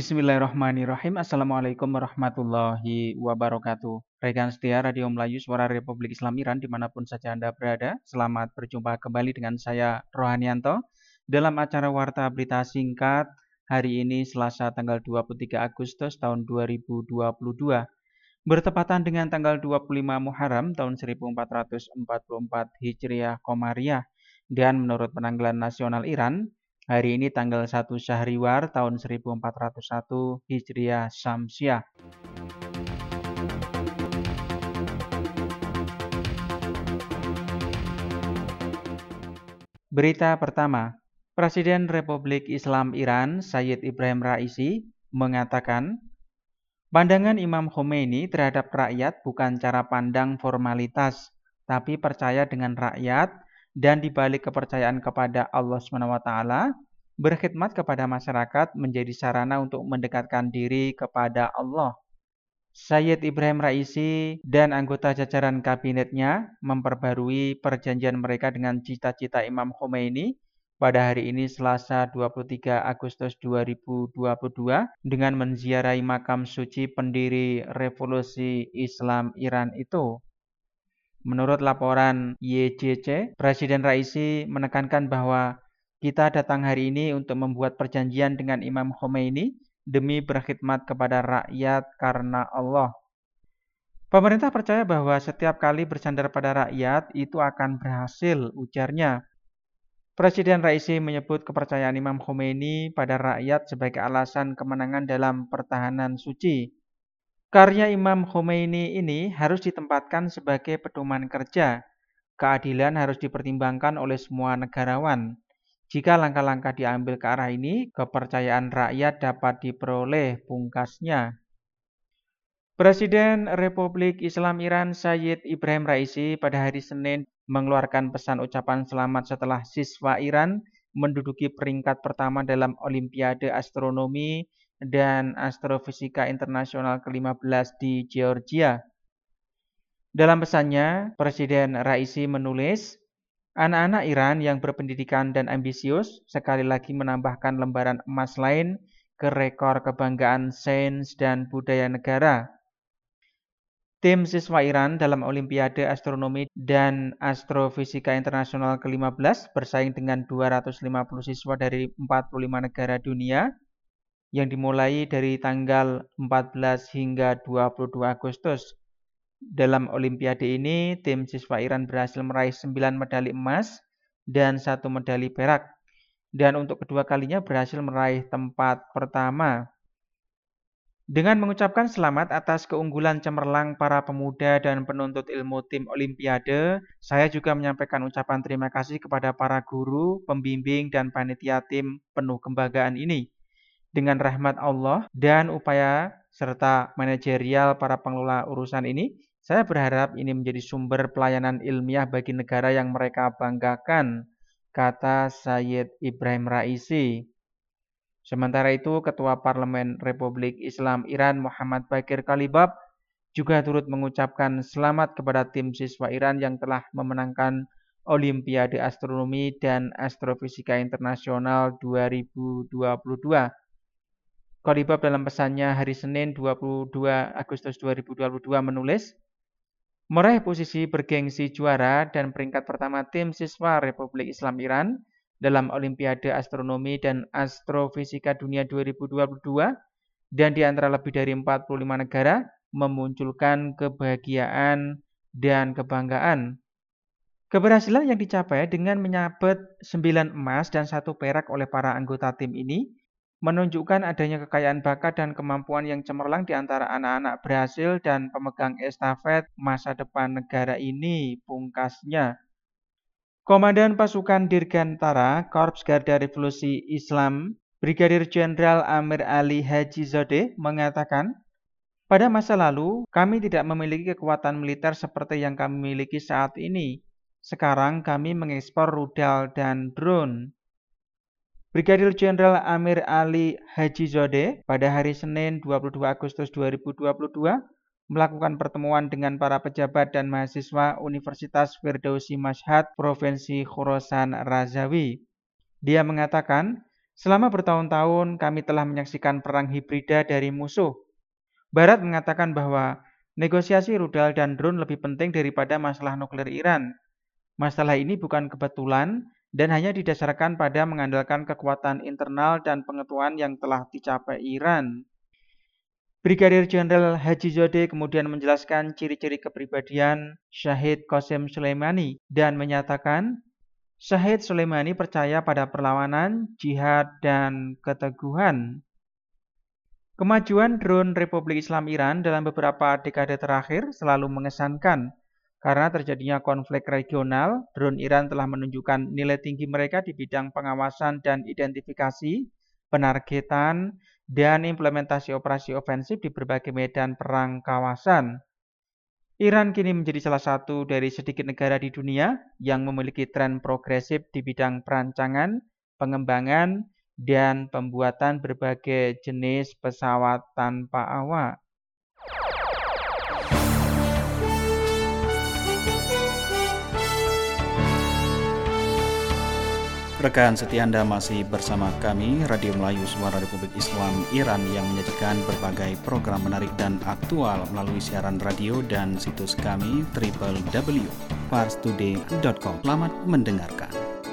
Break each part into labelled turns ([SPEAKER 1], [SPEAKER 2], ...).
[SPEAKER 1] Bismillahirrahmanirrahim. Assalamualaikum warahmatullahi wabarakatuh. Rekan setia Radio Melayu Suara Republik Islam Iran dimanapun saja Anda berada, selamat berjumpa kembali dengan saya Rohanianto dalam acara Warta Berita Singkat hari ini Selasa tanggal 23 Agustus tahun 2022 bertepatan dengan tanggal 25 Muharram tahun 1444 Hijriah Komariah dan menurut penanggalan nasional Iran hari ini tanggal 1 Syahriwar tahun 1401 Hijriah Syamsiah. Berita pertama, Presiden Republik Islam Iran Sayyid Ibrahim Raisi mengatakan, pandangan Imam Khomeini terhadap rakyat bukan cara pandang formalitas, tapi percaya dengan rakyat dan dibalik kepercayaan kepada Allah SWT, berkhidmat kepada masyarakat menjadi sarana untuk mendekatkan diri kepada Allah. Sayyid Ibrahim Raisi dan anggota jajaran kabinetnya memperbarui perjanjian mereka dengan cita-cita Imam Khomeini pada hari ini Selasa 23 Agustus 2022 dengan menziarahi makam suci pendiri Revolusi Islam Iran itu. Menurut laporan YJC, Presiden Raisi menekankan bahwa kita datang hari ini untuk membuat perjanjian dengan Imam Khomeini demi berkhidmat kepada rakyat karena Allah. Pemerintah percaya bahwa setiap kali bersandar pada rakyat itu akan berhasil, ujarnya. Presiden Raisi menyebut kepercayaan Imam Khomeini pada rakyat sebagai alasan kemenangan dalam pertahanan suci. Karya Imam Khomeini ini harus ditempatkan sebagai pedoman kerja. Keadilan harus dipertimbangkan oleh semua negarawan. Jika langkah-langkah diambil ke arah ini, kepercayaan rakyat dapat diperoleh, pungkasnya. Presiden Republik Islam Iran Sayyid Ibrahim Raisi pada hari Senin mengeluarkan pesan ucapan selamat setelah siswa Iran menduduki peringkat pertama dalam Olimpiade Astronomi dan Astrofisika Internasional ke-15 di Georgia. Dalam pesannya, Presiden Raisi menulis, anak-anak Iran yang berpendidikan dan ambisius sekali lagi menambahkan lembaran emas lain ke rekor kebanggaan sains dan budaya negara. Tim siswa Iran dalam Olimpiade Astronomi dan Astrofisika Internasional ke-15 bersaing dengan 250 siswa dari 45 negara dunia yang dimulai dari tanggal 14 hingga 22 Agustus. Dalam Olimpiade ini, tim siswa Iran berhasil meraih 9 medali emas dan 1 medali perak. Dan untuk kedua kalinya berhasil meraih tempat pertama. Dengan mengucapkan selamat atas keunggulan cemerlang para pemuda dan penuntut ilmu tim Olimpiade, saya juga menyampaikan ucapan terima kasih kepada para guru, pembimbing, dan panitia tim penuh kebanggaan ini. Dengan rahmat Allah dan upaya serta manajerial para pengelola urusan ini, saya berharap ini menjadi sumber pelayanan ilmiah bagi negara yang mereka banggakan, kata Sayyid Ibrahim Raisi. Sementara itu, Ketua Parlemen Republik Islam Iran Muhammad Baqir Kalibab juga turut mengucapkan selamat kepada tim siswa Iran yang telah memenangkan Olimpiade Astronomi dan Astrofisika Internasional 2022. Kalibab dalam pesannya hari Senin 22 Agustus 2022 menulis, meraih posisi bergengsi juara dan peringkat pertama tim siswa Republik Islam Iran dalam Olimpiade Astronomi dan Astrofisika Dunia 2022 dan di antara lebih dari 45 negara memunculkan kebahagiaan dan kebanggaan. Keberhasilan yang dicapai dengan menyabet 9 emas dan 1 perak oleh para anggota tim ini menunjukkan adanya kekayaan bakat dan kemampuan yang cemerlang di antara anak-anak berhasil dan pemegang estafet masa depan negara ini, pungkasnya. Komandan Pasukan Dirgantara Korps Garda Revolusi Islam, Brigadir Jenderal Amir Ali Haji Zodeh mengatakan, pada masa lalu kami tidak memiliki kekuatan militer seperti yang kami miliki saat ini. Sekarang kami mengekspor rudal dan drone. Brigadir Jenderal Amir Ali Haji Zodeh pada hari Senin 22 Agustus 2022 melakukan pertemuan dengan para pejabat dan mahasiswa Universitas Firdausi Mashhad Provinsi Khorasan Razawi. Dia mengatakan, Selama bertahun-tahun, kami telah menyaksikan perang hibrida dari musuh. Barat mengatakan bahwa negosiasi rudal dan drone lebih penting daripada masalah nuklir Iran. Masalah ini bukan kebetulan dan hanya didasarkan pada mengandalkan kekuatan internal dan pengetahuan yang telah dicapai Iran. Brigadir Jenderal Haji Zodeh kemudian menjelaskan ciri-ciri kepribadian Syahid Qasim Soleimani dan menyatakan Syahid Soleimani percaya pada perlawanan, jihad, dan keteguhan. Kemajuan drone Republik Islam Iran dalam beberapa dekade terakhir selalu mengesankan. Karena terjadinya konflik regional, drone Iran telah menunjukkan nilai tinggi mereka di bidang pengawasan dan identifikasi, penargetan, dan implementasi operasi ofensif di berbagai medan perang kawasan. Iran kini menjadi salah satu dari sedikit negara di dunia yang memiliki tren progresif di bidang perancangan, pengembangan, dan pembuatan berbagai jenis pesawat tanpa awak.
[SPEAKER 2] Rekan setia Anda masih bersama kami, Radio Melayu Suara Republik Islam Iran yang menyajikan berbagai program menarik dan aktual melalui siaran radio dan situs kami www.parstoday.com. Selamat mendengarkan.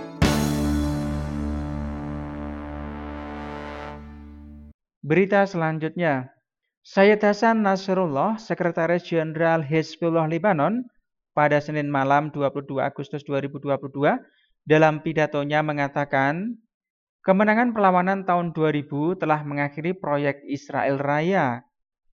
[SPEAKER 1] Berita selanjutnya, Sayyid Hasan Nasrullah, Sekretaris Jenderal Hizbullah Lebanon, pada Senin malam 22 Agustus 2022, dalam pidatonya mengatakan, kemenangan perlawanan tahun 2000 telah mengakhiri proyek Israel Raya.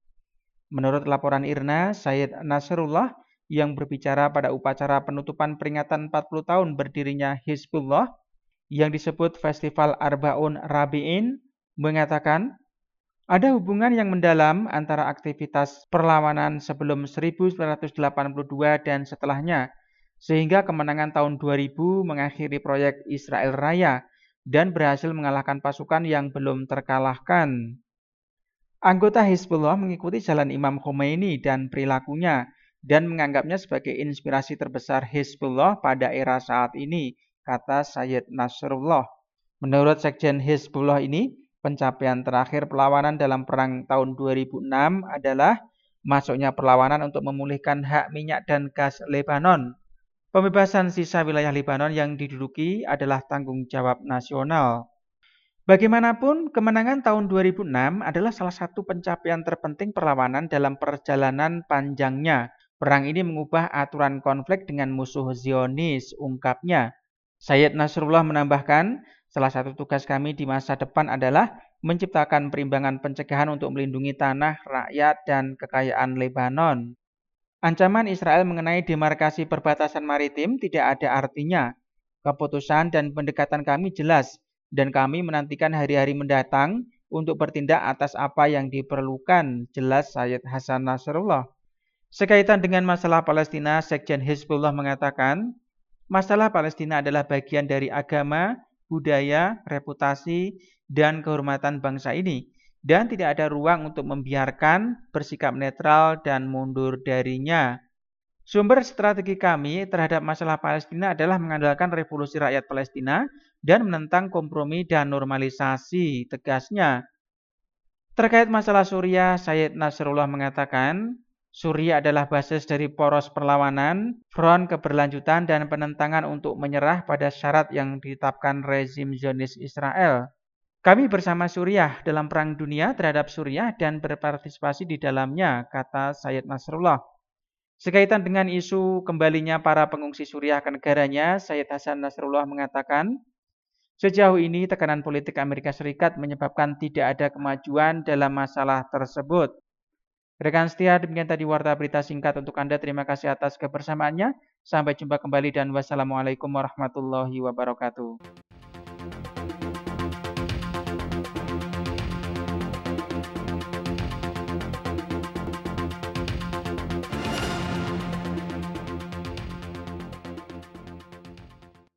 [SPEAKER 1] Menurut laporan IRNA, Sayyid Nasrullah yang berbicara pada upacara penutupan peringatan 40 tahun berdirinya Hizbullah yang disebut Festival Arbaun Rabi'in mengatakan, ada hubungan yang mendalam antara aktivitas perlawanan sebelum 1982 dan setelahnya, sehingga kemenangan tahun 2000 mengakhiri proyek Israel Raya dan berhasil mengalahkan pasukan yang belum terkalahkan. Anggota Hizbullah mengikuti jalan Imam Khomeini dan perilakunya dan menganggapnya sebagai inspirasi terbesar Hizbullah pada era saat ini, kata Sayyid Nasrullah. Menurut Sekjen Hizbullah ini, pencapaian terakhir perlawanan dalam perang tahun 2006 adalah masuknya perlawanan untuk memulihkan hak minyak dan gas Lebanon. Pembebasan sisa wilayah Lebanon yang diduduki adalah tanggung jawab nasional. Bagaimanapun, kemenangan tahun 2006 adalah salah satu pencapaian terpenting perlawanan dalam perjalanan panjangnya. Perang ini mengubah aturan konflik dengan musuh Zionis, ungkapnya. Sayyid Nasrullah menambahkan, salah satu tugas kami di masa depan adalah menciptakan perimbangan pencegahan untuk melindungi tanah, rakyat, dan kekayaan Lebanon. Ancaman Israel mengenai demarkasi perbatasan maritim tidak ada artinya. Keputusan dan pendekatan kami jelas, dan kami menantikan hari-hari mendatang untuk bertindak atas apa yang diperlukan, jelas Sayyid Hasan Nasrullah. Sekaitan dengan masalah Palestina, Sekjen Hizbullah mengatakan, masalah Palestina adalah bagian dari agama, budaya, reputasi, dan kehormatan bangsa ini, dan tidak ada ruang untuk membiarkan, bersikap netral, dan mundur darinya. Sumber strategi kami terhadap masalah Palestina adalah mengandalkan revolusi rakyat Palestina dan menentang kompromi dan normalisasi, tegasnya. Terkait masalah Suriah, Sayyid Nasrullah mengatakan, Suriah adalah basis dari poros perlawanan, front keberlanjutan, dan penentangan untuk menyerah pada syarat yang ditetapkan rezim Zionis Israel. Kami bersama Suriah dalam perang dunia terhadap Suriah dan berpartisipasi di dalamnya, kata Sayyid Nasrullah. Sekaitan dengan isu kembalinya para pengungsi Suriah ke negaranya, Sayyid Hasan Nasrullah mengatakan, sejauh ini tekanan politik Amerika Serikat menyebabkan tidak ada kemajuan dalam masalah tersebut. Rekan setia, demikian tadi warta berita singkat untuk Anda. Terima kasih atas kebersamaannya. Sampai jumpa kembali dan wassalamualaikum warahmatullahi wabarakatuh.